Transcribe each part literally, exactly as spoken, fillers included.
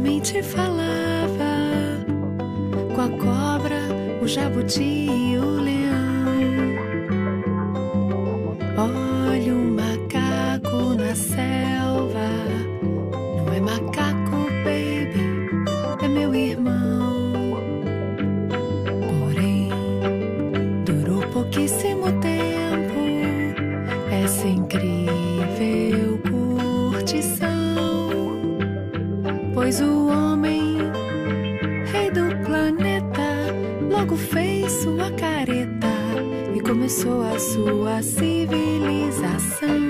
Antigamente falava com a cobra, o jabuti e o leão. Olha o macaco na selva. Não é macaco, baby, é meu irmão. Porém, durou pouquíssimo tempo essa incrível curtição. Pois o homem, rei do planeta, logo fez sua careta e começou a sua civilização.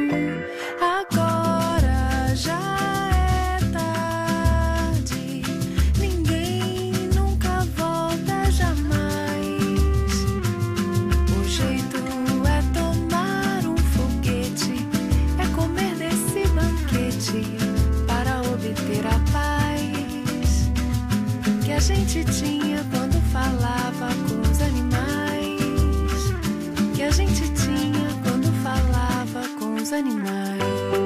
Agora já é tarde, ninguém nunca volta jamais. O jeito é tomar um foguete, é comer desse banquete para obter a paz que a gente tinha quando falava com os animais, que a gente tinha quando falava com os animais.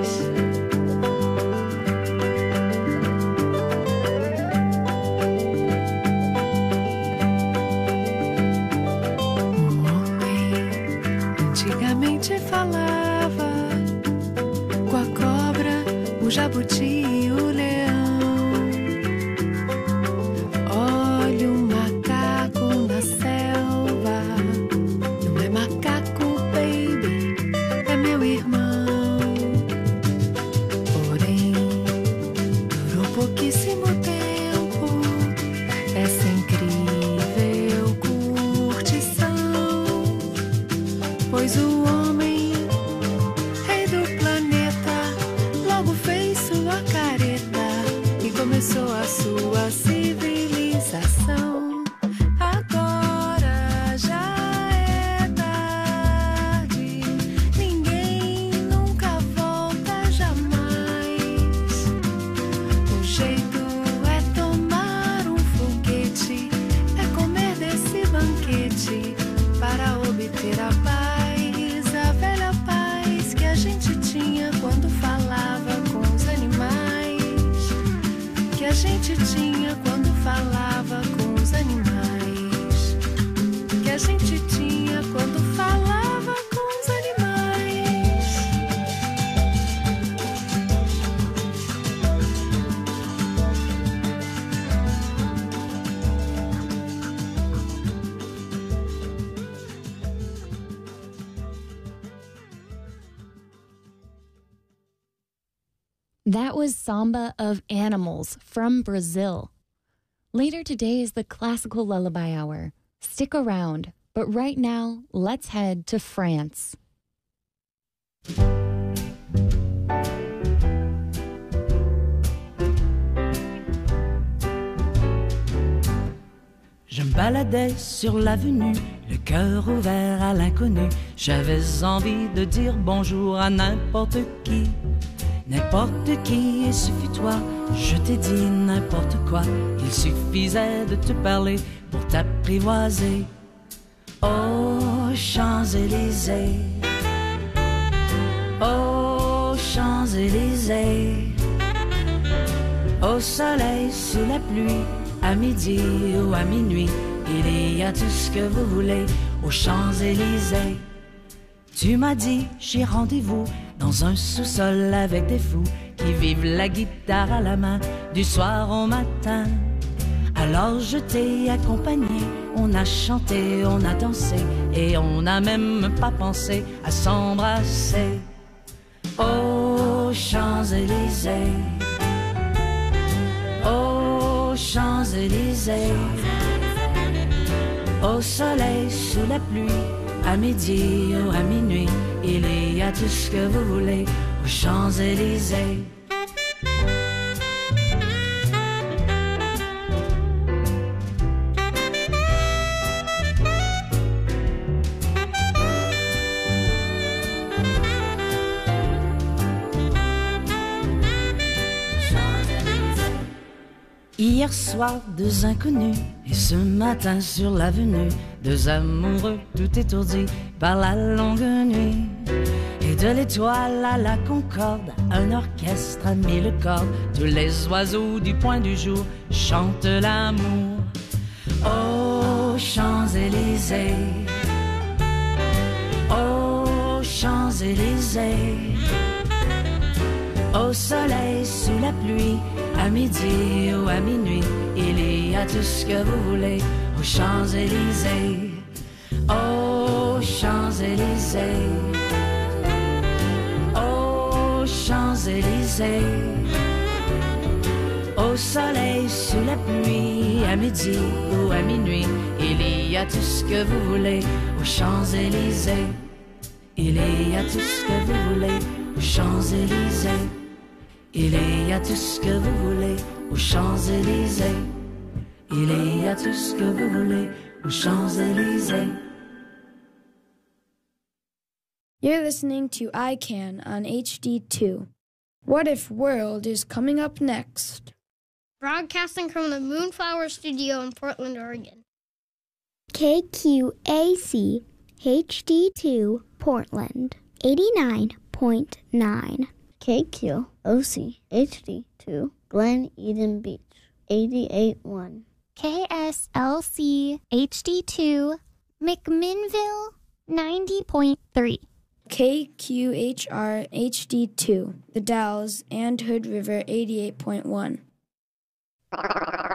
O homem antigamente falava com a cobra, o jabuti e o leão. Olha o macaco na selva. Não é macaco, baby, é meu irmão. Porém, durou pouquíssimo tempo essa incrível curtição. Pois o homem, rei do planeta, logo fez sua careta e começou a sua civilização. Agora já é tarde, ninguém nunca volta jamais. O jeito é tomar um foguete, é comer desse banquete para obter a paz, a velha paz que a gente tinha quando falava com os animais, que a gente tinha quando falava com os animais, que a gente tinha quando falava com os animais. That was Samba of Animals from Brazil. Later today is the Classical Lullaby Hour. Stick around, but right now, let's head to France. Je me baladais sur l'avenue, le cœur ouvert à l'inconnu. J'avais envie de dire bonjour à n'importe qui. N'importe qui, et ce fut toi, je t'ai dit n'importe quoi. Il suffisait de te parler pour t'apprivoiser. Oh, Champs-Élysées, oh, Champs-Élysées, au soleil, sous la pluie, à midi ou à minuit, il y a tout ce que vous voulez aux Champs-Élysées. Tu m'as dit, j'ai rendez-vous dans un sous-sol avec des fous qui vivent la guitare à la main du soir au matin. Alors je t'ai accompagné, on a chanté, on a dansé et on n'a même pas pensé à s'embrasser. Oh, Champs-Élysées, oh, Champs-Élysées, au soleil, sous la pluie, à midi ou à minuit, il y a tout ce que vous voulez aux Champs-Élysées. Hier soir, deux inconnus, et ce matin sur l'avenue, deux amoureux tout étourdis par la longue nuit. Et de l'étoile à la concorde, un orchestre a mis le corps. Tous les oiseaux du point du jour chantent l'amour. Aux Champs-Élysées, aux Champs-Élysées, au soleil, sous la pluie, à midi ou à minuit, il y a tout ce que vous voulez aux Champs-Élysées, aux Champs-Élysées, aux Champs-Élysées, au soleil, sous la pluie, à midi ou à minuit, il y a tout ce que vous voulez aux Champs-Élysées, il y a tout ce que vous voulez aux Champs-Élysées. Il y a tout ce que vous voulez aux Champs-Élysées. Il y a tout ce que vous voulez aux Champs-Élysées. You're listening to I CAN on H D two. What If World is coming up next. Broadcasting from the Moonflower Studio in Portland, Oregon. K Q A C H D two Portland eighty-nine point nine. K Q O C H D two Glen Eden Beach eighty-eight point one. K S L C H D two McMinnville ninety point three. K Q H R H D two The Dalles and Hood River eighty-eight point one.